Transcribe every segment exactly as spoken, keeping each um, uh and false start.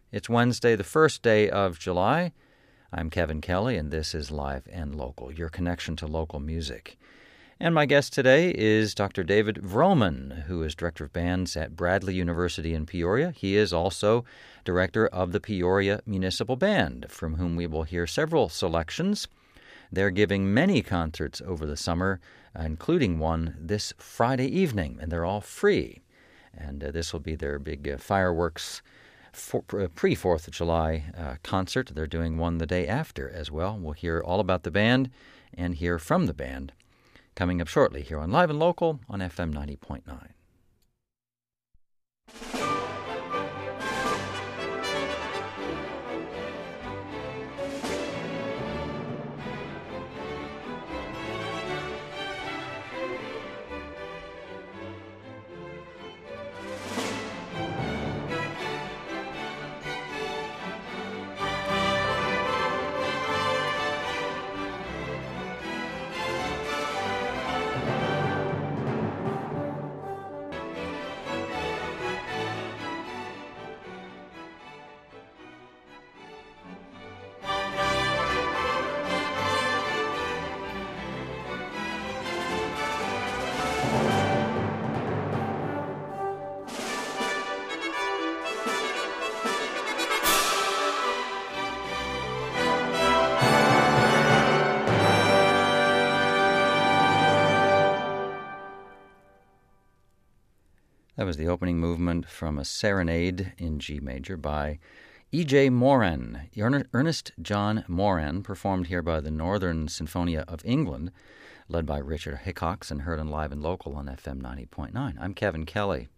It's Wednesday, the first day of July. I'm Kevin Kelly, and this is Live and Local, your connection to local music. And my guest today is Doctor David Vroman, who is Director of Bands at Bradley University in Peoria. He is also Director of the Peoria Municipal Band, from whom we will hear several selections. They're giving many concerts over the summer, including one this Friday evening, and they're all free. And uh, this will be their big uh, fireworks for, uh, pre-fourth of July uh, concert. They're doing one the day after as well. We'll hear all about the band and hear from the band coming up shortly here on Live and Local on F M ninety point nine. That was the opening movement from a serenade in G major by E J. Moran. Ernest John Moran, performed here by the Northern Sinfonia of England, led by Richard Hickox and heard on Live and Local on F M ninety point nine. I'm Kevin Kelly.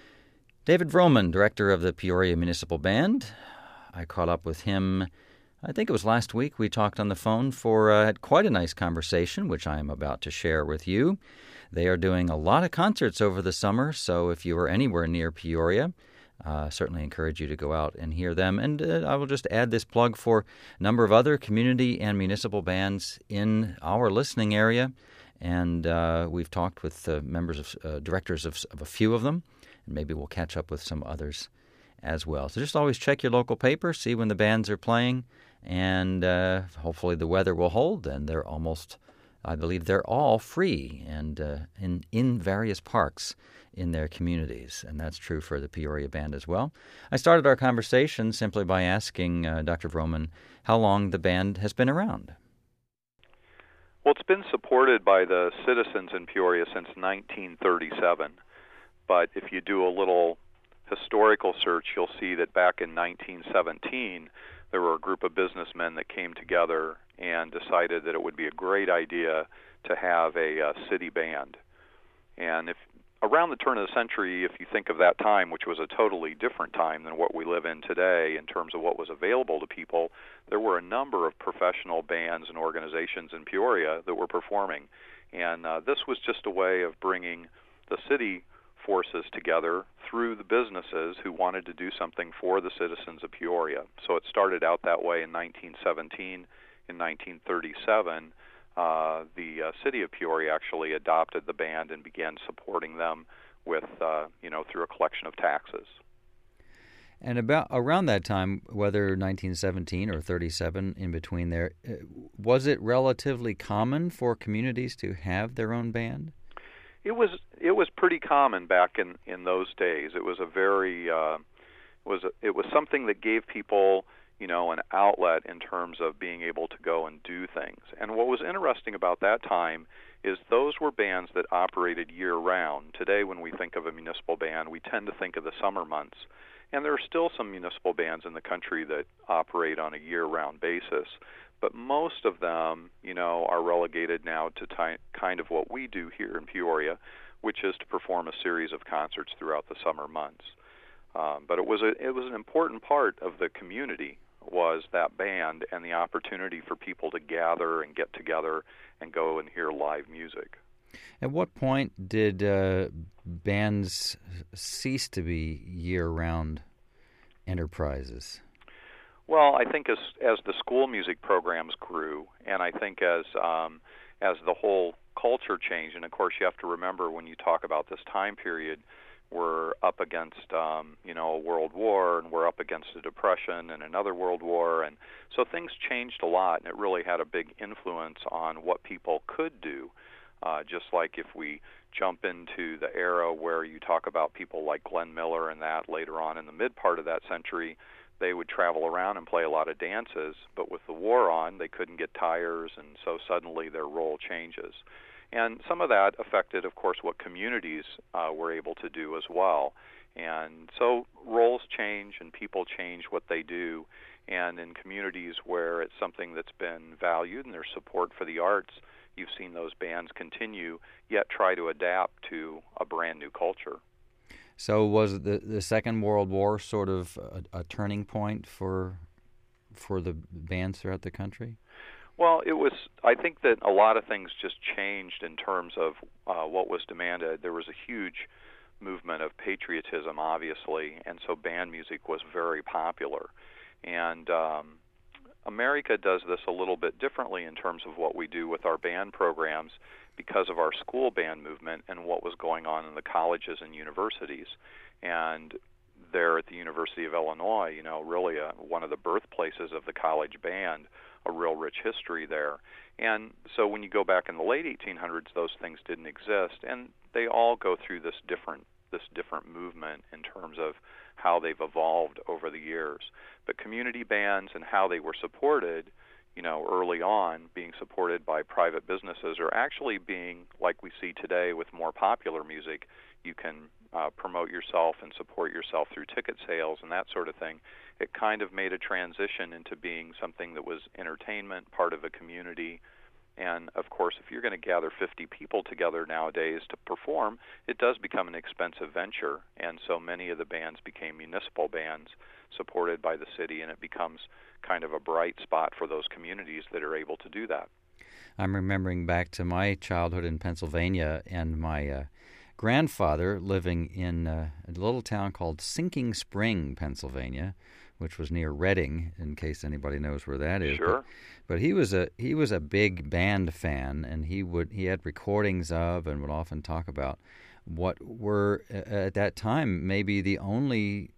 David Vroman, Director of the Peoria Municipal Band. I caught up with him, I think it was last week. We talked on the phone for uh, quite a nice conversation, which I am about to share with you. They are doing a lot of concerts over the summer, so if you are anywhere near Peoria, uh, certainly encourage you to go out and hear them. And uh, I will just add this plug for a number of other community and municipal bands in our listening area. And uh, we've talked with uh, members of uh, directors of, of a few of them, and maybe we'll catch up with some others as well. So just always check your local paper, see when the bands are playing, and uh, hopefully the weather will hold, and they're almost... I believe they're all free and uh, in, in various parks in their communities, and that's true for the Peoria Band as well. I started our conversation simply by asking uh, Doctor Vroman how long the band has been around. Well, it's been supported by the citizens in Peoria since nineteen thirty-seven, but if you do a little historical search, you'll see that back in nineteen seventeen, there were a group of businessmen that came together and decided that it would be a great idea to have a uh, city band. And if around the turn of the century, if you think of that time, which was a totally different time than what we live in today in terms of what was available to people, there were a number of professional bands and organizations in Peoria that were performing. And uh, this was just a way of bringing the city forces together through the businesses who wanted to do something for the citizens of Peoria. So it started out that way in nineteen seventeen. In nineteen thirty-seven, uh, the uh, city of Peoria actually adopted the band and began supporting them with, uh, you know, through a collection of taxes. And about around that time, whether nineteen seventeen or thirty-seven, in between there, was it relatively common for communities to have their own band? It was. It was pretty common back in, in those days. It was a very uh, was a, it was something that gave people, you know, an outlet in terms of being able to go and do things. And what was interesting about that time is those were bands that operated year-round. Today, when we think of a municipal band, we tend to think of the summer months. And there are still some municipal bands in the country that operate on a year-round basis. But most of them, you know, are relegated now to ty- kind of what we do here in Peoria, which is to perform a series of concerts throughout the summer months. Um, but it was a, it was an important part of the community, was that band and the opportunity for people to gather and get together and go and hear live music. At what point did uh, bands cease to be year-round enterprises? Well, I think as as the school music programs grew, and I think as um, as the whole culture changed, and of course you have to remember when you talk about this time period, we're up against, um, you know, a world war, and we're up against a depression and another world war. And so things changed a lot, and it really had a big influence on what people could do. Uh, just like if we jump into the era where you talk about people like Glenn Miller and that later on in the mid part of that century, they would travel around and play a lot of dances, but with the war on, they couldn't get tires, and so suddenly their role changes. And some of that affected, of course, what communities uh, were able to do as well. And so roles change and people change what they do. And in communities where it's something that's been valued and there's support for the arts, you've seen those bands continue, yet try to adapt to a brand new culture. So was the the Second World War sort of a, a turning point for for the bands throughout the country? Well, it was. I think that a lot of things just changed in terms of uh, what was demanded. There was a huge movement of patriotism, obviously, and so band music was very popular. And um, America does this a little bit differently in terms of what we do with our band programs because of our school band movement and what was going on in the colleges and universities. And there at the University of Illinois, you know, really a, one of the birthplaces of the college band, a real rich history there. And so when you go back in the late eighteen hundreds, those things didn't exist, and they all go through this different this different movement in terms of how they've evolved over the years. But community bands and how they were supported, you know, early on, being supported by private businesses, are actually being, like we see today with more popular music, you can uh, promote yourself and support yourself through ticket sales and that sort of thing. It kind of made a transition into being something that was entertainment, part of a community. And, of course, if you're going to gather fifty people together nowadays to perform, it does become an expensive venture. And so many of the bands became municipal bands supported by the city, and it becomes kind of a bright spot for those communities that are able to do that. I'm remembering back to my childhood in Pennsylvania and my uh, grandfather living in uh, a little town called Sinking Spring, Pennsylvania, which was near Reading, in case anybody knows where that is. Sure. But, but he was a he was a big band fan, and he would he had recordings of and would often talk about what were at that time maybe the only,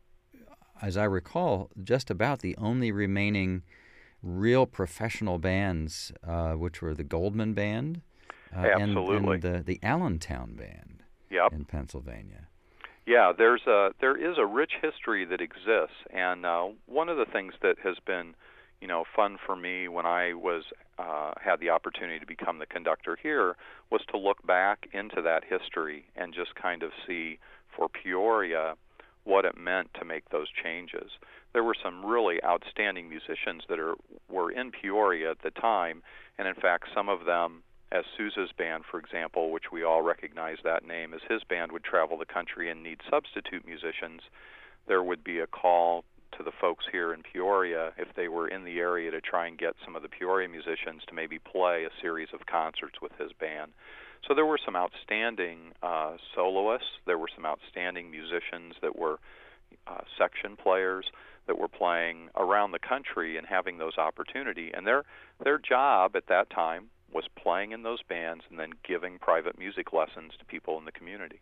as I recall, just about the only remaining real professional bands, uh, which were the Goldman Band uh, and, and the the Allentown Band yep. in Pennsylvania. Yeah, there's a there is a rich history that exists, and uh, one of the things that has been, you know, fun for me when I was uh, had the opportunity to become the conductor here was to look back into that history and just kind of see for Peoria what it meant to make those changes. There were some really outstanding musicians that are were in Peoria at the time, and in fact, some of them, as Sousa's band, for example, which we all recognize that name, as his band would travel the country and need substitute musicians, there would be a call to the folks here in Peoria, if they were in the area, to try and get some of the Peoria musicians to maybe play a series of concerts with his band. So there were some outstanding uh, soloists. There were some outstanding musicians that were uh, section players that were playing around the country and having those opportunity. And their their job at that time was playing in those bands and then giving private music lessons to people in the community.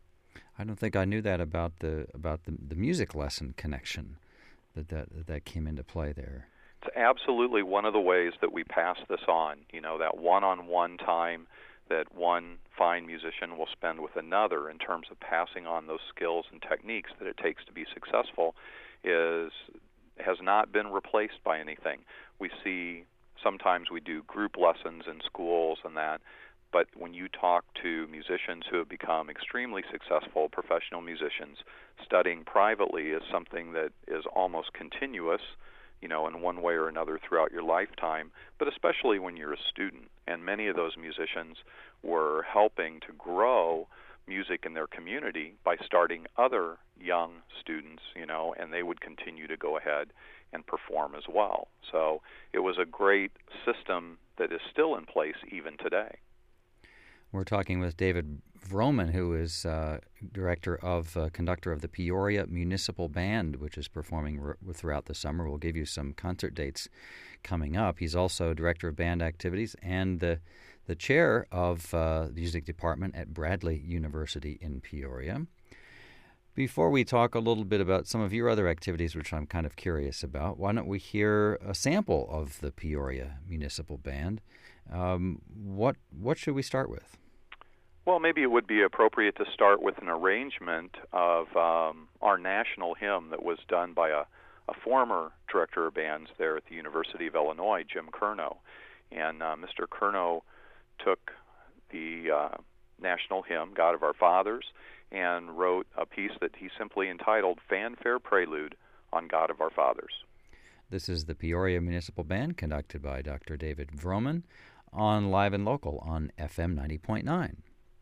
I don't think I knew that about the about the, the music lesson connection that, that that came into play there. It's absolutely one of the ways that we pass this on. You know, that one-on-one time that one fine musician will spend with another in terms of passing on those skills and techniques that it takes to be successful is has not been replaced by anything. We see sometimes we do group lessons in schools and that, but when you talk to musicians who have become extremely successful professional musicians, studying privately is something that is almost continuous, you know, in one way or another throughout your lifetime, but especially when you're a student. And many of those musicians were helping to grow music in their community by starting other young students, you know, and they would continue to go ahead and perform as well. So it was a great system that is still in place even today. We're talking with David Vroman, who is uh, director of, uh, conductor of the Peoria Municipal Band, which is performing r- throughout the summer. We'll give you some concert dates coming up. He's also director of band activities and the the chair of uh, the music department at Bradley University in Peoria. Before we talk a little bit about some of your other activities, which I'm kind of curious about, why don't we hear a sample of the Peoria Municipal Band? Um, what what should we start with? Well, maybe it would be appropriate to start with an arrangement of um, our national hymn that was done by a, a former director of bands there at the University of Illinois, Jim Curnow. And uh, Mister Curnow took the uh, national hymn, God of Our Fathers, and wrote a piece that he simply entitled Fanfare Prelude on God of Our Fathers. This is the Peoria Municipal Band, conducted by Doctor David Vroman, on Live and Local on F M ninety point nine.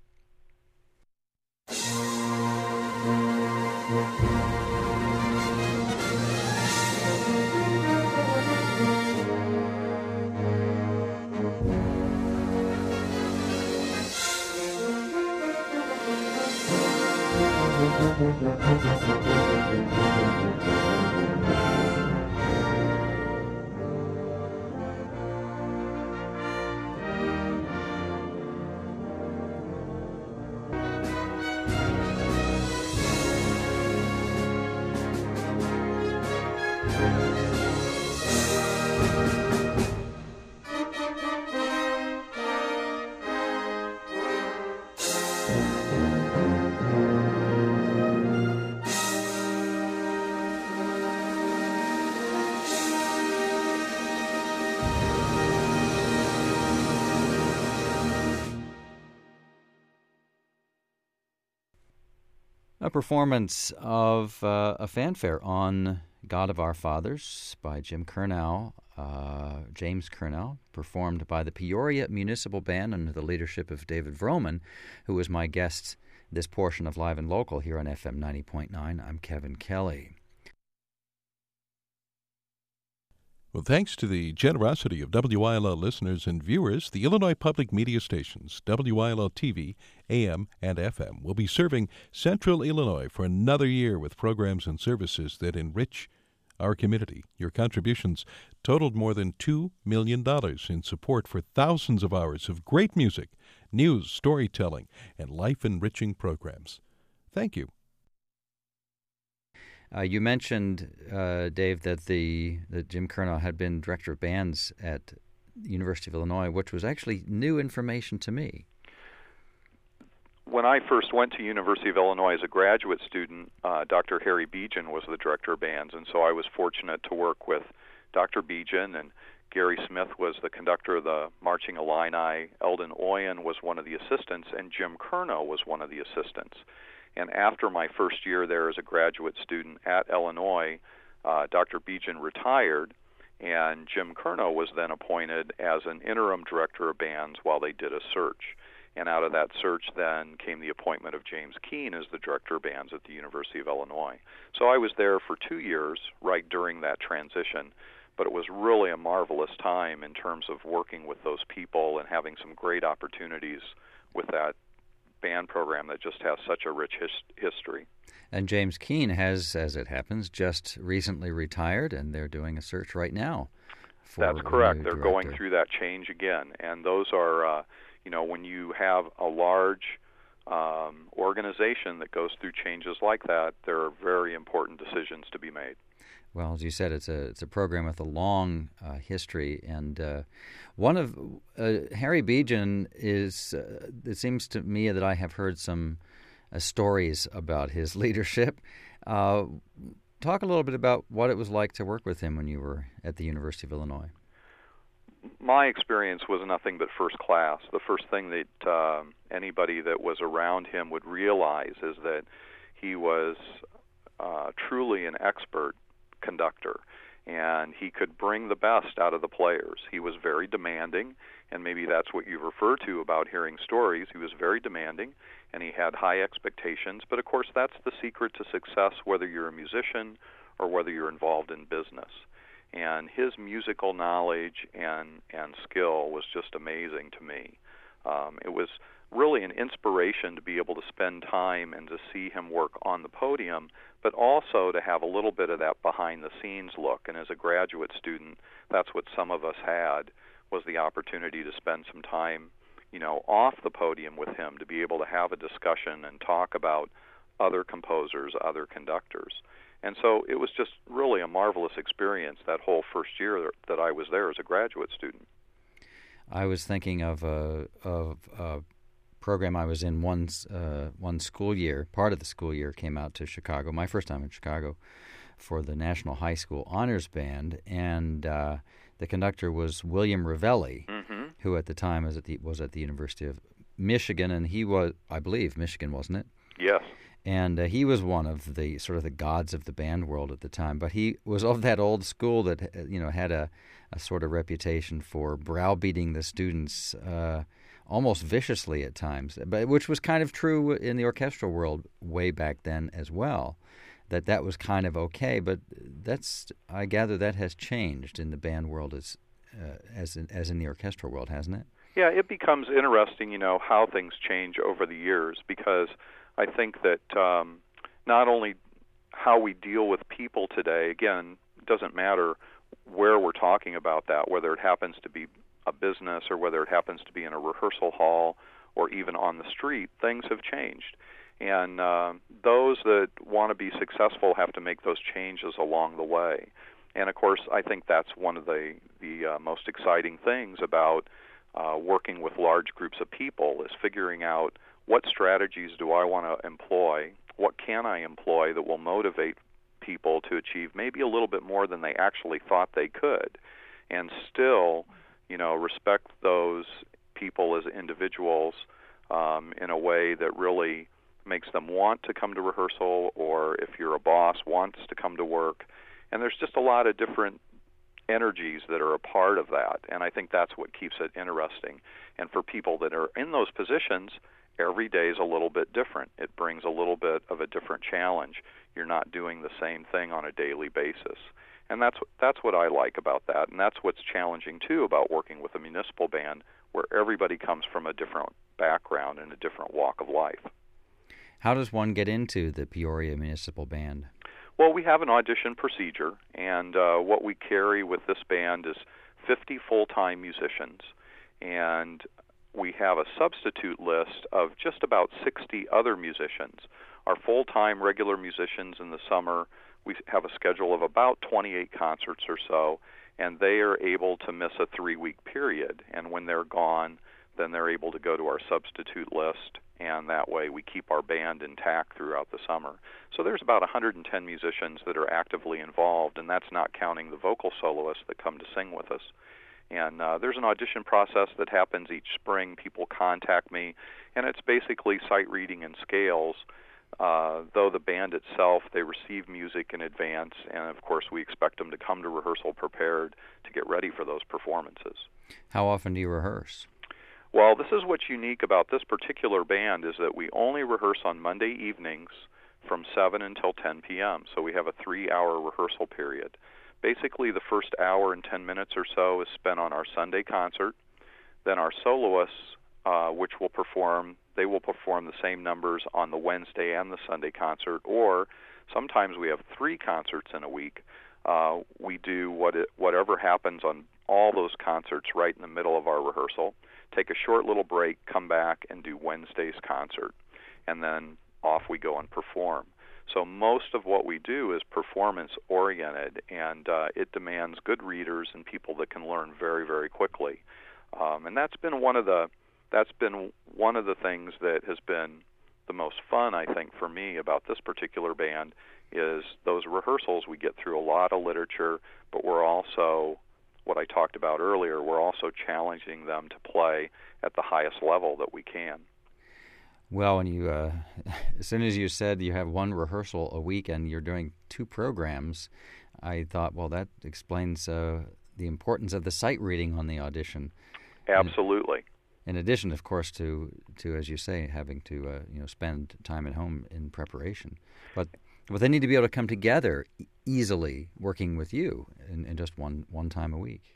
A performance of uh, a fanfare on God of Our Fathers by Jim Curnow, uh, James Curnow, performed by the Peoria Municipal Band under the leadership of David Vroman, who was my guest this portion of Live and Local here on F M ninety point nine. I'm Kevin Kelly. Well, thanks to the generosity of W I L L listeners and viewers, the Illinois Public Media stations, W I L L T V, A M, and F M, will be serving Central Illinois for another year with programs and services that enrich our community. Your contributions totaled more than two million dollars in support for thousands of hours of great music, news, storytelling, and life-enriching programs. Thank you. Uh, you mentioned, uh, Dave, that the that Jim Curnow had been director of bands at the University of Illinois, which was actually new information to me. When I first went to University of Illinois as a graduate student, uh, Doctor Harry Bejan was the director of bands, and so I was fortunate to work with Doctor Bejan, and Gary Smith was the conductor of the Marching Illini, Eldon Oyen was one of the assistants, and Jim Curnow was one of the assistants. And after my first year there as a graduate student at Illinois, uh, Doctor Bejan retired, and Jim Curnow was then appointed as an interim director of bands while they did a search. And out of that search then came the appointment of James Keene as the director of bands at the University of Illinois. So I was there for two years right during that transition, but it was really a marvelous time in terms of working with those people and having some great opportunities with that band program that just has such a rich his- history. And James Keene has, as it happens, just recently retired, and they're doing a search right now for That's correct. They're director. going through that change again, and those are, uh, you know, when you have a large um, organization that goes through changes like that, there are very important decisions to be made. Well, as you said, it's a it's a program with a long uh, history, and uh, one of uh, Harry Bejan is. Uh, it seems to me that I have heard some uh, stories about his leadership. Uh, talk a little bit about what it was like to work with him when you were at the University of Illinois. My experience was nothing but first class. The first thing that uh, anybody that was around him would realize is that he was uh, truly an expert conductor, and he could bring the best out of the players. He was very demanding, and maybe that's what you refer to about hearing stories. He was very demanding, and he had high expectations, but of course that's the secret to success, whether you're a musician or whether you're involved in business. And his musical knowledge and, and skill was just amazing to me. Um, it was really an inspiration to be able to spend time and to see him work on the podium, but also to have a little bit of that behind-the-scenes look. And as a graduate student, that's what some of us had, was the opportunity to spend some time, you know, off the podium with him, to be able to have a discussion and talk about other composers, other conductors. And so it was just really a marvelous experience that whole first year that I was there as a graduate student. I was thinking of a, of a program I was in one, uh, one school year. Part of the school year came out to Chicago, my first time in Chicago, for the National High School Honors Band, and uh, the conductor was William Ravelli, mm-hmm. who at the time was at the, was at the University of Michigan, and he was, I believe, Michigan, wasn't it? Yes. And uh, he was one of the sort of the gods of the band world at the time. But he was of that old school that, uh, you know, had a, a sort of reputation for browbeating the students uh, almost viciously at times, but which was kind of true in the orchestral world way back then as well, that that was kind of okay. But that's, I gather that has changed in the band world as, uh, as, in, as in the orchestral world, hasn't it? Yeah, it becomes interesting, you know, how things change over the years, because I think that um, not only how we deal with people today, again, it doesn't matter where we're talking about that, whether it happens to be a business or whether it happens to be in a rehearsal hall or even on the street, things have changed. And uh, those that want to be successful have to make those changes along the way. And, of course, I think that's one of the, the uh, most exciting things about uh, working with large groups of people, is figuring out what strategies do I want to employ, what can I employ that will motivate people to achieve maybe a little bit more than they actually thought they could, and still, you know, respect those people as individuals um, in a way that really makes them want to come to rehearsal, or if you're a boss, wants to come to work. And there's just a lot of different energies that are a part of that, and I think that's what keeps it interesting. And for people that are in those positions, every day is a little bit different. It brings a little bit of a different challenge. You're not doing the same thing on a daily basis. And that's that's what I like about that, and that's what's challenging, too, about working with a municipal band, where everybody comes from a different background and a different walk of life. How does one get into the Peoria Municipal Band? Well, we have an audition procedure, and uh, what we carry with this band is fifty full-time musicians, and we have a substitute list of just about sixty other musicians. Our full-time regular musicians in the summer, we have a schedule of about twenty-eight concerts or so, and they are able to miss a three-week period. And when they're gone, then they're able to go to our substitute list, and that way we keep our band intact throughout the summer. So there's about one hundred ten musicians that are actively involved, and that's not counting the vocal soloists that come to sing with us. And uh, there's an audition process that happens each spring. People contact me, and it's basically sight reading and scales. Uh, though the band itself, they receive music in advance, and of course we expect them to come to rehearsal prepared to get ready for those performances. How often do you rehearse? Well, this is what's unique about this particular band, is that we only rehearse on Monday evenings from seven until ten p.m., so we have a three-hour rehearsal period. Basically, the first hour and ten minutes or so is spent on our Sunday concert. Then our soloists, uh, which will perform, they will perform the same numbers on the Wednesday and the Sunday concert, or sometimes we have three concerts in a week. Uh, we do what it, whatever happens on all those concerts right in the middle of our rehearsal, take a short little break, come back, and do Wednesday's concert, and then off we go and perform. So most of what we do is performance-oriented, and uh, it demands good readers and people that can learn very, very quickly. Um, and that's been one of the that's been one of the things that has been the most fun, I think, for me about this particular band, is those rehearsals. We get through a lot of literature, but we're also, what I talked about earlier, we're also challenging them to play at the highest level that we can. Well, when you, uh, as soon as you said you have one rehearsal a week and you're doing two programs, I thought, well, that explains uh, the importance of the sight reading on the audition. Absolutely. In, in addition, of course, to, to as you say, having to uh, you know spend time at home in preparation, but but they need to be able to come together easily, working with you in, in just one one time a week.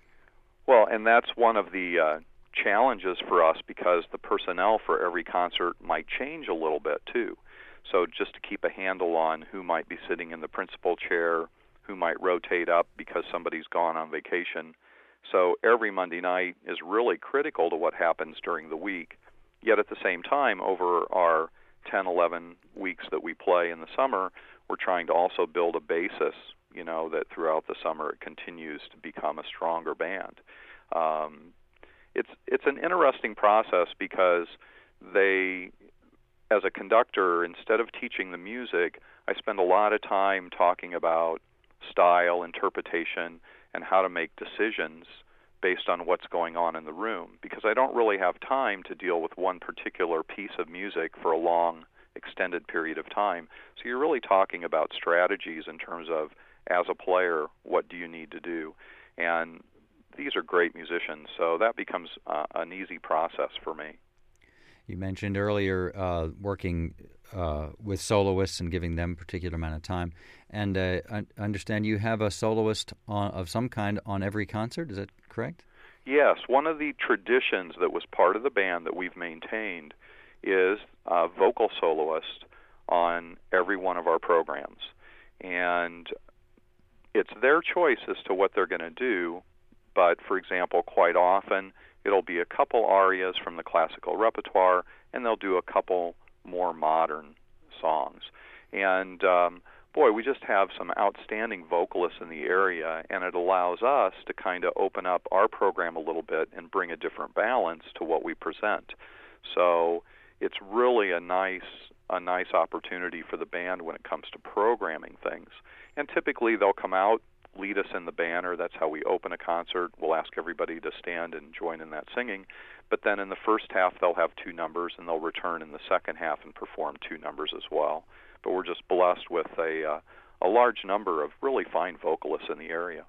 Well, and that's one of the uh, challenges for us, because the personnel for every concert might change a little bit too. So just to keep a handle on who might be sitting in the principal chair, who might rotate up because somebody's gone on vacation. So every Monday night is really critical to what happens during the week. Yet at the same time, over our ten, eleven weeks that we play in the summer, we're trying to also build a basis, you know, that throughout the summer it continues to become a stronger band. Um, it's it's an interesting process because they, as a conductor, instead of teaching the music, I spend a lot of time talking about style, interpretation, and how to make decisions based on what's going on in the room, because I don't really have time to deal with one particular piece of music for a long, extended period of time. So you're really talking about strategies in terms of, as a player, what do you need to do? And these are great musicians, so that becomes uh, an easy process for me. You mentioned earlier uh, working uh, with soloists and giving them a particular amount of time. And uh, I understand you have a soloist on, of some kind on every concert. Is that correct? Yes. One of the traditions that was part of the band that we've maintained is a vocal soloist on every one of our programs. And it's their choice as to what they're going to do. But, for example, quite often it'll be a couple arias from the classical repertoire, and they'll do a couple more modern songs. And, um, boy, we just have some outstanding vocalists in the area, and it allows us to kind of open up our program a little bit and bring a different balance to what we present. So it's really a nice a nice opportunity for the band when it comes to programming things. And typically they'll come out, lead us in the banner. That's how we open a concert. We'll ask everybody to stand and join in that singing. But then in the first half, they'll have two numbers, and they'll return in the second half and perform two numbers as well. But we're just blessed with a uh, a large number of really fine vocalists in the area.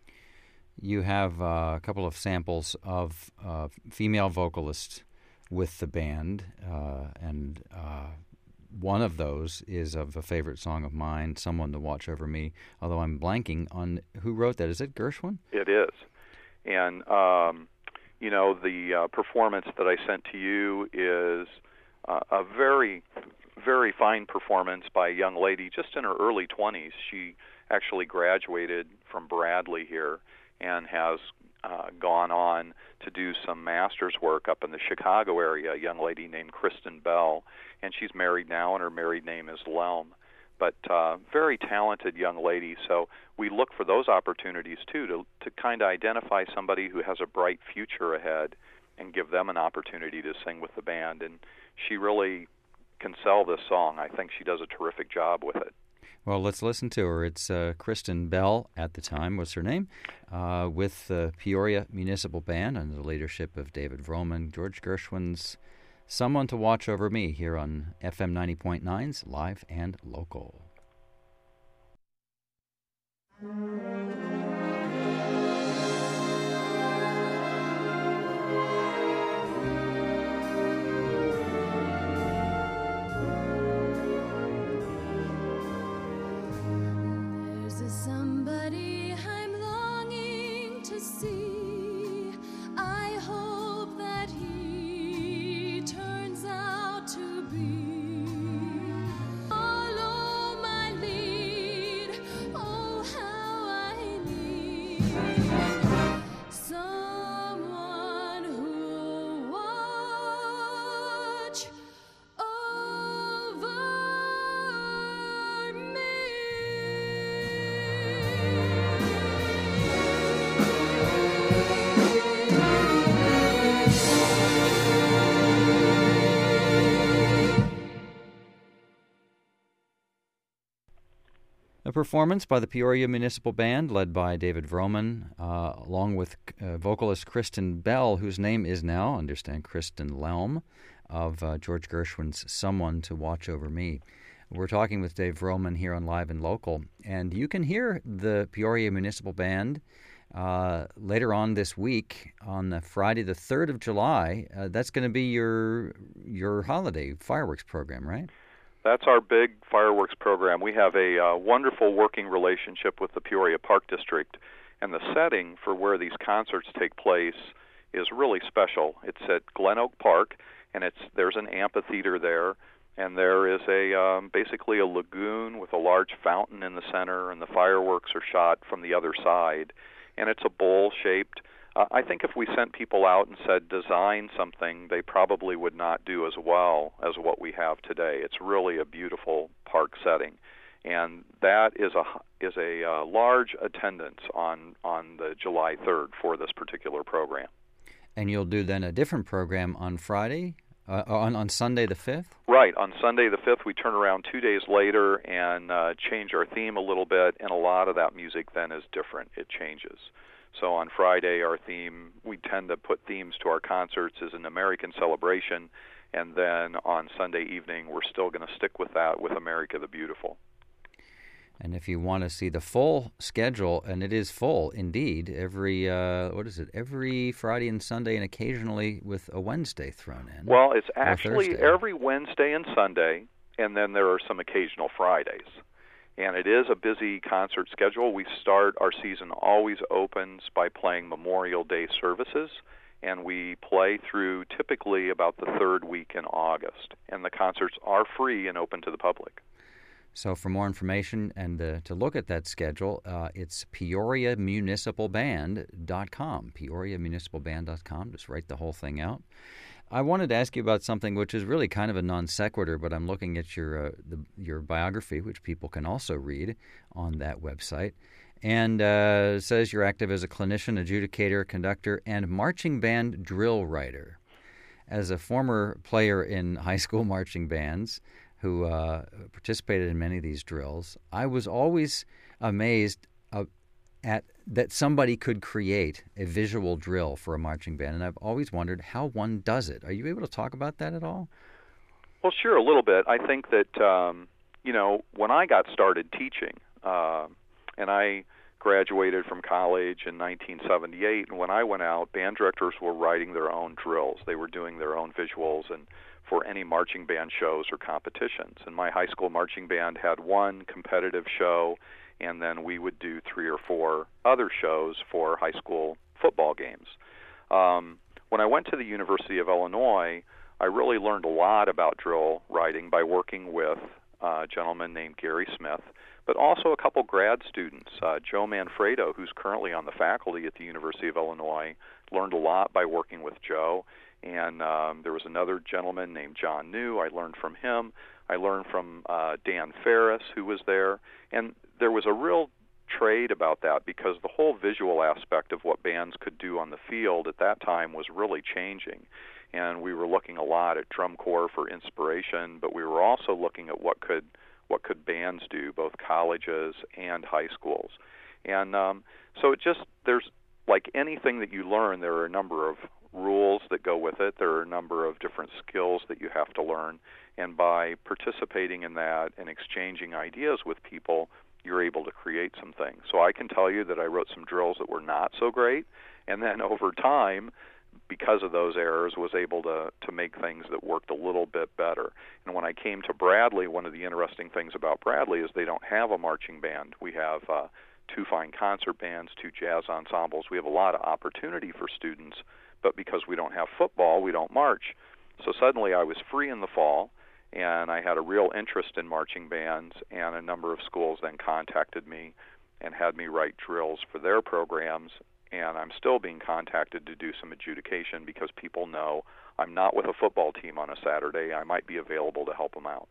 You have uh, a couple of samples of uh, female vocalists with the band, uh, and uh, one of those is of a favorite song of mine, Someone to Watch Over Me, although I'm blanking on who wrote that. Is it Gershwin? It is. And, um, you know, the uh, performance that I sent to you is uh, a very, very fine performance by a young lady just in her early twenties. She actually graduated from Bradley here and has uh, gone on to do some master's work up in the Chicago area, a young lady named Kristen Bell, and she's married now, and her married name is Lelm. But uh, very talented young lady, so we look for those opportunities, too, to, to kind of identify somebody who has a bright future ahead and give them an opportunity to sing with the band. And she really can sell this song. I think she does a terrific job with it. Well, let's listen to her. It's uh, Kristen Bell, at the time, was her name, uh, with the Peoria Municipal Band under the leadership of David Vroman, George Gershwin's Someone to Watch Over Me, here on F M ninety point nine's Live and Local. Somebody I'm longing to see. I hope that he turns out to be. Follow my lead. Oh, how I need someone who'll watch over me. A performance by the Peoria Municipal Band, led by David Vroman, uh, along with uh, vocalist Kristen Bell, whose name is now, understand, Kristen Lelm, of uh, George Gershwin's Someone to Watch Over Me. We're talking with Dave Vroman here on Live and Local, and you can hear the Peoria Municipal Band uh, later on this week on the Friday the third of July. Uh, that's going to be your your holiday fireworks program, right? That's our big fireworks program. We have a uh, wonderful working relationship with the Peoria Park District, and the setting for where these concerts take place is really special. It's at Glen Oak Park, and it's there's an amphitheater there, and there is a um, basically a lagoon with a large fountain in the center, and the fireworks are shot from the other side. And it's a bowl-shaped Uh, I think if we sent people out and said design something, they probably would not do as well as what we have today. It's really a beautiful park setting, and that is a is a uh, large attendance on on the July third for this particular program. And you'll do then a different program on Friday, uh, on on Sunday the fifth? Right. On Sunday the fifth, we turn around two days later and uh, change our theme a little bit, and a lot of that music then is different. It changes. So on Friday, our theme, we tend to put themes to our concerts as an American celebration, and then on Sunday evening, we're still going to stick with that with America the Beautiful. And if you want to see the full schedule, and it is full indeed, every, uh, what is it, every Friday and Sunday, and occasionally with a Wednesday thrown in. Well, it's actually Thursday. every Wednesday and Sunday, and then there are some occasional Fridays. And it is a busy concert schedule. We start, our season always opens by playing Memorial Day services, and we play through typically about the third week in August. And the concerts are free and open to the public. So for more information and uh, to look at that schedule, uh, it's peoria municipal band dot com, peoria municipal band dot com. Just write the whole thing out. I wanted to ask you about something which is really kind of a non sequitur, but I'm looking at your uh, the, your biography, which people can also read on that website, and uh, it says you're active as a clinician, adjudicator, conductor, and marching band drill writer. As a former player in high school marching bands who uh, participated in many of these drills, I was always amazed uh, at that somebody could create a visual drill for a marching band, and I've always wondered how one does it. Are you able to talk about that at all? Well, sure, a little bit. I think that, um, you know, when I got started teaching, uh, and I graduated from college in nineteen seventy-eight, and when I went out, band directors were writing their own drills. They were doing their own visuals and for any marching band shows or competitions. And my high school marching band had one competitive show, and then we would do three or four other shows for high school football games. Um, when I went to the University of Illinois, I really learned a lot about drill writing by working with a gentleman named Gary Smith, but also a couple grad students. Uh, Joe Manfredo, who's currently on the faculty at the University of Illinois, learned a lot by working with Joe. And um, there was another gentleman named John New. I learned from him. I learned from uh, Dan Ferris, who was there. And there was a real trade about that because the whole visual aspect of what bands could do on the field at that time was really changing. And we were looking a lot at drum corps for inspiration, but we were also looking at what could what could bands do, both colleges and high schools. And um, so it just, there's, like anything that you learn, there are a number of rules that go with it. There are a number of different skills that you have to learn. And by participating in that and exchanging ideas with people, you're able to create some things. So I can tell you that I wrote some drills that were not so great, and then over time, because of those errors, was able to, to make things that worked a little bit better. And when I came to Bradley, one of the interesting things about Bradley is they don't have a marching band. We have uh, two fine concert bands, two jazz ensembles. We have a lot of opportunity for students, but because we don't have football, we don't march. So suddenly I was free in the fall, and I had a real interest in marching bands, and a number of schools then contacted me and had me write drills for their programs, and I'm still being contacted to do some adjudication because people know I'm not with a football team on a Saturday. I might be available to help them out.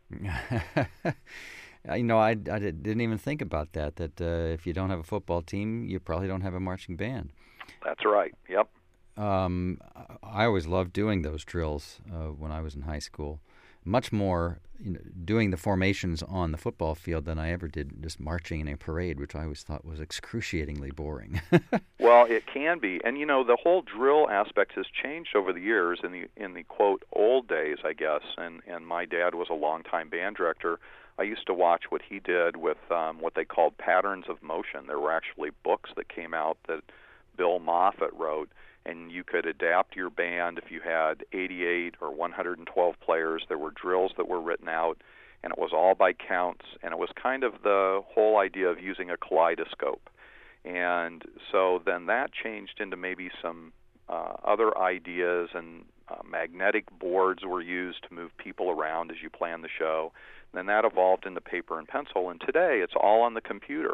You know, I, I didn't even think about that, that uh, if you don't have a football team, you probably don't have a marching band. That's right, yep. Um, I always loved doing those drills uh, when I was in high school. Much more you know, doing the formations on the football field than I ever did just marching in a parade, which I always thought was excruciatingly boring. Well, it can be. And, you know, the whole drill aspect has changed over the years. In the, in the quote, old days, I guess, and, and my dad was a longtime band director, I used to watch what he did with um, what they called patterns of motion. There were actually books that came out that Bill Moffat wrote, and you could adapt your band if you had eighty-eight or one hundred twelve players. There were drills that were written out, and it was all by counts, and it was kind of the whole idea of using a kaleidoscope. And so then that changed into maybe some uh, other ideas, and uh, magnetic boards were used to move people around as you plan the show. And then that evolved into paper and pencil, and today it's all on the computer.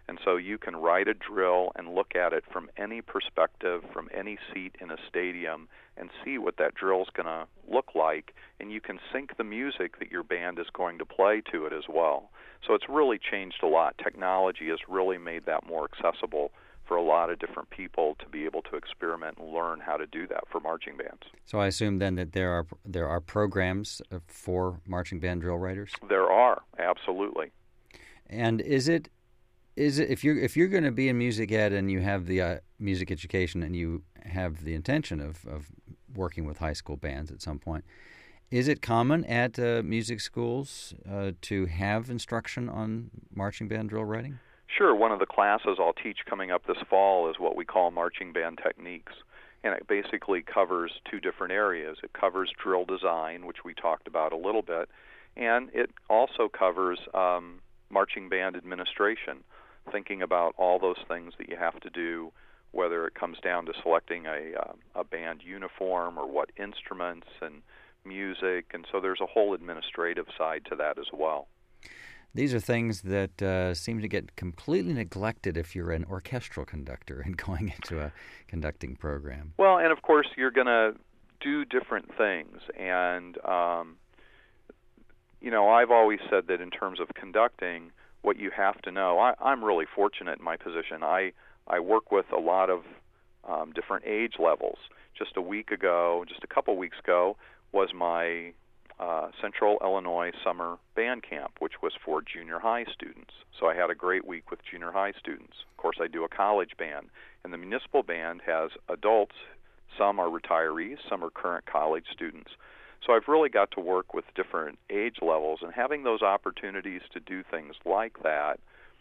And so you can write a drill and look at it from any perspective, from any seat in a stadium, and see what that drill is going to look like. And you can sync the music that your band is going to play to it as well. So it's really changed a lot. Technology has really made that more accessible for a lot of different people to be able to experiment and learn how to do that for marching bands. So I assume then that there are there are programs for marching band drill writers? There are, absolutely. And is it is it if you're if you're going to be in music ed and you have the uh, music education and you have the intention of, of working with high school bands at some point, is it common at uh, music schools uh, to have instruction on marching band drill writing? Sure. One of the classes I'll teach coming up this fall is what we call marching band techniques. And it basically covers two different areas. It covers drill design, which we talked about a little bit, and it also covers um, marching band administration, thinking about all those things that you have to do, whether it comes down to selecting a, uh, a band uniform or what instruments and music. And so there's a whole administrative side to that as well. These are things that uh, seem to get completely neglected if you're an orchestral conductor and going into a conducting program. Well, and of course you're going to do different things. And, um, you know, I've always said that in terms of conducting, what you have to know, I, I'm really fortunate in my position. I, I work with a lot of um, different age levels. Just a week ago, just a couple weeks ago, was my Uh, Central Illinois Summer Band Camp, which was for junior high students. So I had a great week with junior high students. Of course, I do a college band, and the municipal band has adults. Some are retirees, some are current college students. So I've really got to work with different age levels, and having those opportunities to do things like that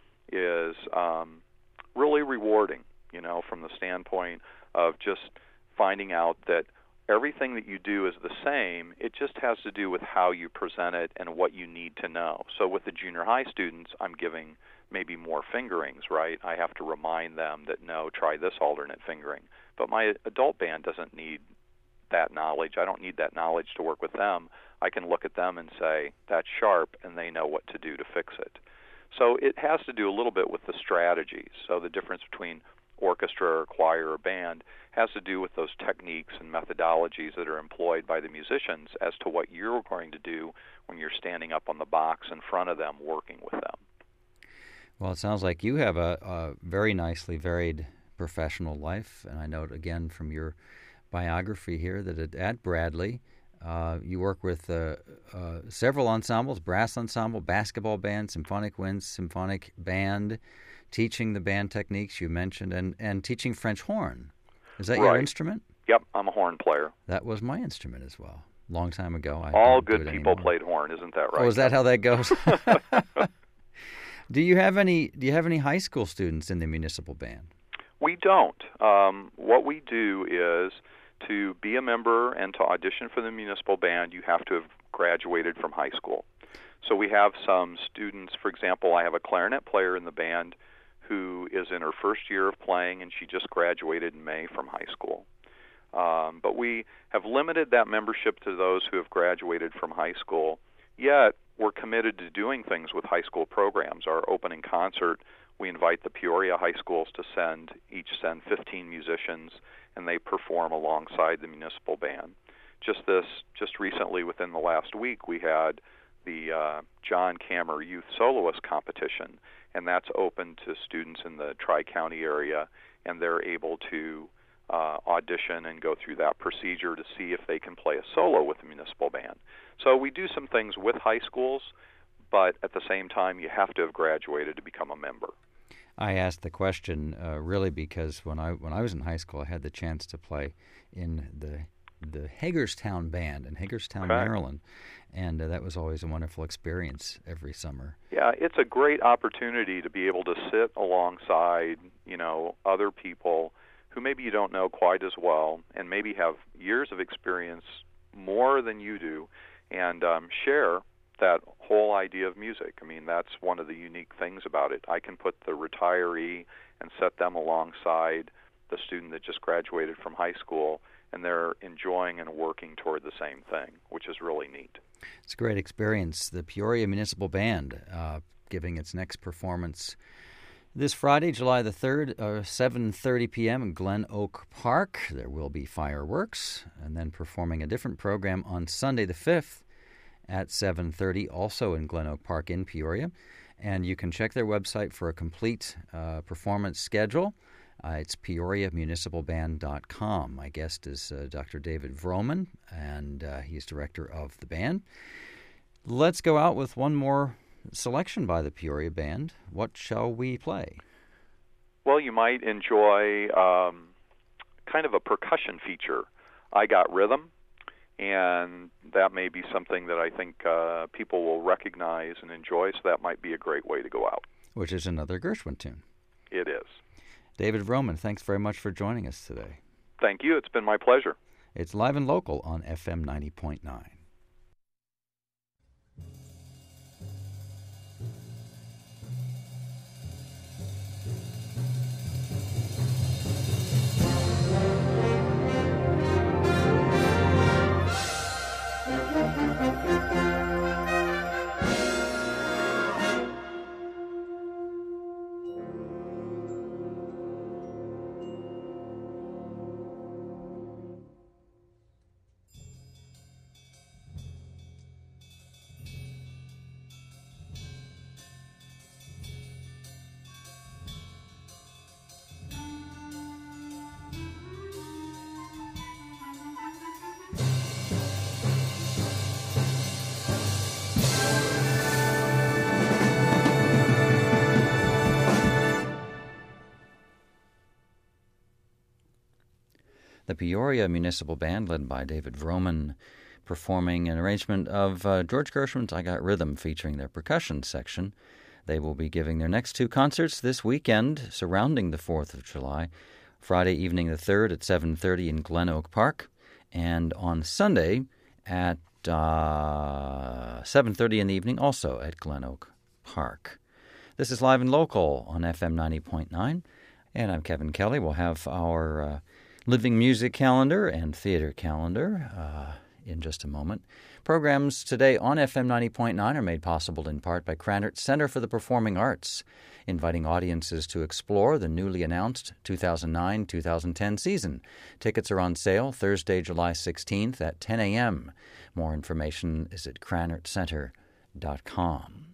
is um, really rewarding, you know, from the standpoint of just finding out that everything that you do is the same. It just has to do with how you present it and what you need to know. So with the junior high students, I'm giving maybe more fingerings, right? I have to remind them that, no, try this alternate fingering. But my adult band doesn't need that knowledge. I don't need that knowledge to work with them. I can look at them and say, that's sharp, and they know what to do to fix it. So it has to do a little bit with the strategies. So the difference between orchestra or choir or band has to do with those techniques and methodologies that are employed by the musicians as to what you're going to do when you're standing up on the box in front of them working with them. Well, it sounds like you have a, a very nicely varied professional life, and I note again from your biography here that at, at Bradley uh, you work with uh, uh, several ensembles, brass ensemble, basketball band, symphonic wind, symphonic band, teaching the band techniques you mentioned, and, and teaching French horn. Is that right. your instrument? Yep, I'm a horn player. That was my instrument as well. Long time ago. I All don't do good it people anymore. played horn, isn't that right? Oh, is that how that goes? Do you have any do you have any high school students in the municipal band? We don't. Um, what we do is to be a member and to audition for the municipal band, you have to have graduated from high school. So we have some students, for example, I have a clarinet player in the band who is in her first year of playing, and she just graduated in May from high school. Um, but we have limited that membership to those who have graduated from high school, yet we're committed to doing things with high school programs. Our opening concert, we invite the Peoria high schools to send, each send fifteen musicians, and they perform alongside the municipal band. Just this, just recently within the last week, we had the uh, John Kammer Youth Soloist Competition, and that's open to students in the Tri-County area, and they're able to uh, audition and go through that procedure to see if they can play a solo with the municipal band. So we do some things with high schools, but at the same time, you have to have graduated to become a member. I asked the question uh, really because when I when I was in high school, I had the chance to play in the the Hagerstown Band in Hagerstown, okay. Maryland, and uh, that was always a wonderful experience every summer. Yeah, it's a great opportunity to be able to sit alongside, you know, other people who maybe you don't know quite as well and maybe have years of experience more than you do, and um, share that whole idea of music. I mean, that's one of the unique things about it. I can put the retiree and set them alongside the student that just graduated from high school, and they're enjoying and working toward the same thing, which is really neat. It's a great experience. The Peoria Municipal Band uh, giving its next performance This Friday, July the third, uh, seven thirty p.m. in Glen Oak Park, there will be fireworks, and then performing a different program on Sunday the fifth at seven thirty, also in Glen Oak Park in Peoria. And you can check their website for a complete uh, performance schedule. Uh, it's peoria municipal band dot com. My guest is uh, Doctor David Vroman, and uh, he's director of the band. Let's go out with one more selection by the Peoria Band. What shall we play? Well, you might enjoy um, kind of a percussion feature. I Got Rhythm, and that may be something that I think uh, people will recognize and enjoy, so that might be a great way to go out. Which is another Gershwin tune. It is. David Vroman, thanks very much for joining us today. Thank you. It's been my pleasure. It's Live and Local on F M ninety point nine. The Peoria Municipal Band, led by David Vroman, performing an arrangement of uh, George Gershwin's I Got Rhythm, featuring their percussion section. They will be giving their next two concerts this weekend surrounding the fourth of July, Friday evening the third at seven thirty in Glen Oak Park, and on Sunday at uh, seven thirty in the evening, also at Glen Oak Park. This is Live and Local on F M ninety point nine, and I'm Kevin Kelly. We'll have our uh, living music calendar and theater calendar uh, in just a moment. Programs today on F M ninety point nine are made possible in part by Krannert Center for the Performing Arts, inviting audiences to explore the newly announced two thousand nine two thousand ten season. Tickets are on sale Thursday, July sixteenth at ten a.m. More information is at krannert center dot com.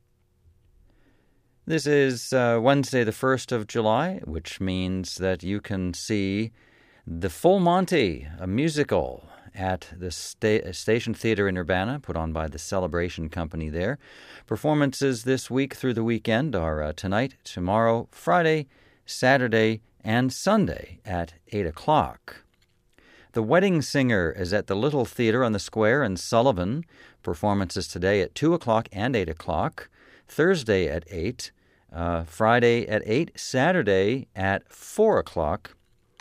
This is uh, Wednesday, the first of July, which means that you can see The Full Monty, a musical at the Sta- Station Theater in Urbana, put on by the Celebration Company there. Performances this week through the weekend are uh, tonight, tomorrow, Friday, Saturday, and Sunday at eight o'clock. The Wedding Singer is at the Little Theater on the Square in Sullivan. Performances today at two o'clock and eight o'clock. Thursday at eight, uh, Friday at eight, Saturday at four o'clock,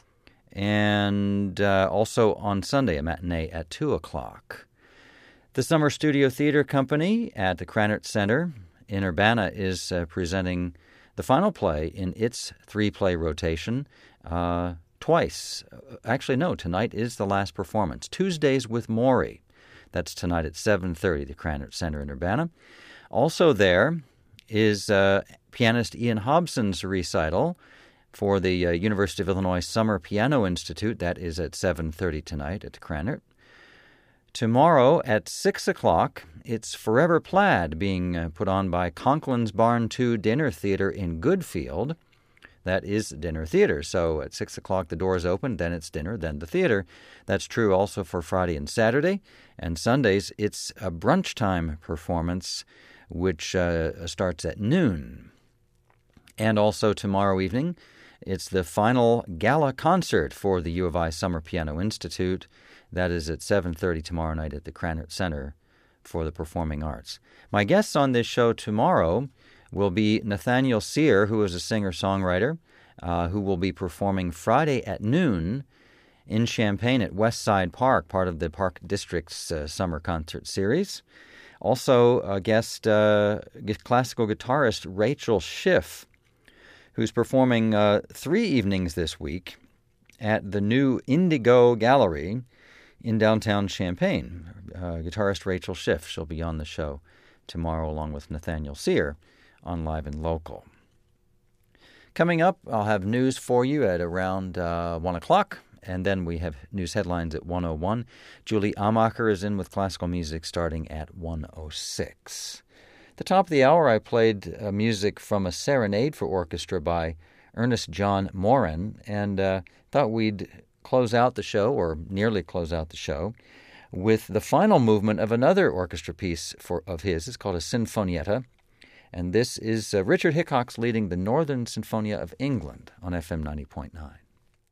and uh, also on Sunday, a matinee at two o'clock. The Summer Studio Theater Company at the Krannert Center in Urbana is uh, presenting the final play in its three-play rotation uh, twice. Actually, no, tonight is the last performance. Tuesdays with Maury. That's tonight at seven thirty, the Krannert Center in Urbana. Also there is uh, pianist Ian Hobson's recital for the uh, University of Illinois Summer Piano Institute. That is at seven thirty tonight at Krannert. Tomorrow at six o'clock, it's Forever Plaid, being uh, put on by Conklin's Barn two Dinner Theater in Goodfield. That is dinner theater. So at six o'clock the doors open, then it's dinner, then the theater. That's true also for Friday and Saturday. And Sundays, it's a brunch time performance, which uh, starts at noon. And also tomorrow evening, it's the final gala concert for the U of I Summer Piano Institute. That is at seven thirty tomorrow night at the Krannert Center for the Performing Arts. My guests on this show tomorrow will be Nathaniel Sear, who is a singer-songwriter, uh, who will be performing Friday at noon in Champaign at Westside Park, part of the Park District's uh, summer concert series. Also, a guest uh, classical guitarist Rachel Schiff, who's performing uh, three evenings this week at the new Indigo Gallery in downtown Champaign. Uh, guitarist Rachel Schiff, she'll be on the show tomorrow along with Nathaniel Sear on Live and Local. Coming up, I'll have news for you at around uh, one o'clock, and then we have news headlines at one oh one. Julie Amacher is in with classical music starting at one oh six. At the top of the hour, I played uh, music from a serenade for orchestra by Ernest John Morin, and uh, thought we'd close out the show, or nearly close out the show, with the final movement of another orchestra piece for of his. It's called a Sinfonietta, and this is uh, Richard Hickox leading the Northern Sinfonia of England on F M ninety point nine.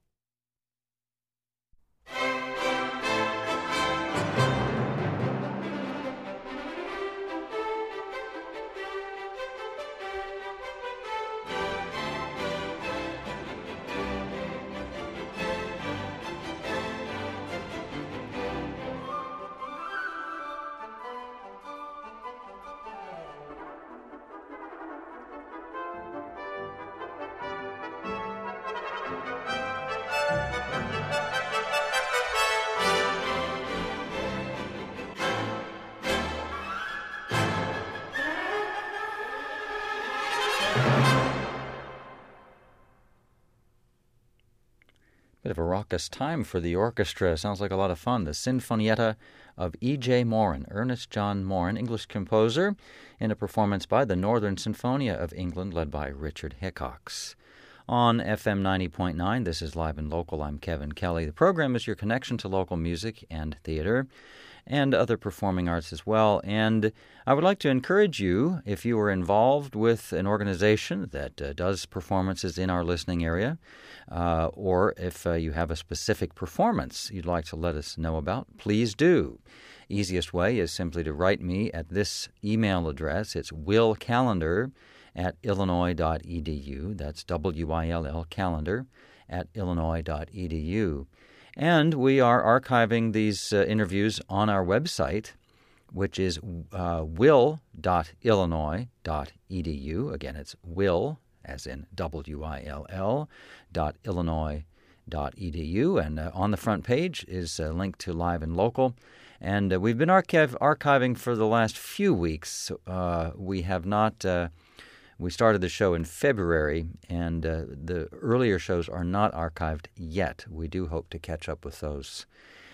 Bit of a raucous time for the orchestra. Sounds like a lot of fun. The Sinfonietta of E J Morin, Ernest John Morin, English composer, in a performance by the Northern Sinfonia of England, led by Richard Hickox. On F M ninety point nine, this is Live and Local. I'm Kevin Kelly. The program is your connection to local music and theater and other performing arts as well. And I would like to encourage you, if you are involved with an organization that uh, does performances in our listening area, uh, or if uh, you have a specific performance you'd like to let us know about, please do. Easiest way is simply to write me at this email address. It's willcalendar at illinois dot e d u. That's W I L L calendar at illinois dot e d u. And we are archiving these uh, interviews on our website, which is uh, will dot illinois dot e d u. Again, it's will, as in W I L L, dot illinois dot e d u. And uh, on the front page is a link to Live and Local. And uh, we've been archive- archiving for the last few weeks. Uh, we have not... Uh, We started the show in February, and uh, the earlier shows are not archived yet. We do hope to catch up with those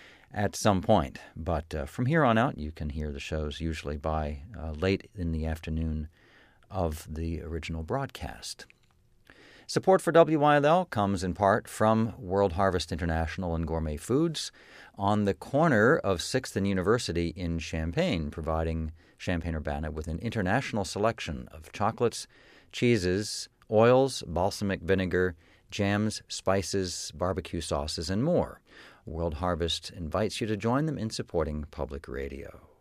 at some point. But uh, from here on out, you can hear the shows usually by uh, late in the afternoon of the original broadcast. Support for W I L L comes in part from World Harvest International and Gourmet Foods on the corner of sixth and University in Champaign, providing Champaign-Urbana with an international selection of chocolates, cheeses, oils, balsamic vinegar, jams, spices, barbecue sauces, and more. World Harvest invites you to join them in supporting public radio.